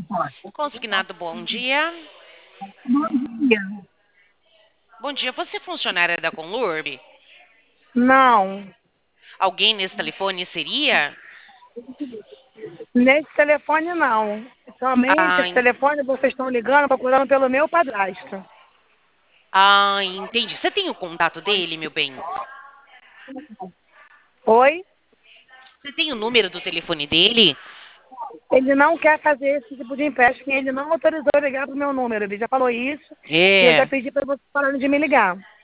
Consignado, bom dia. Bom dia. Bom dia, você é funcionária da Conlurb? Não, Alguém nesse telefone seria? nesse telefone não. Somente Ah, esse telefone vocês estão ligando procurando pelo meu padrasto. entendi. Você tem o contato dele, meu bem? Oi? Você tem o número do telefone dele? Ele não quer fazer esse tipo de empréstimo, ele não autorizou eu ligar pro meu número. Ele já falou isso e eu já É. pedi para vocês pararem de me ligar.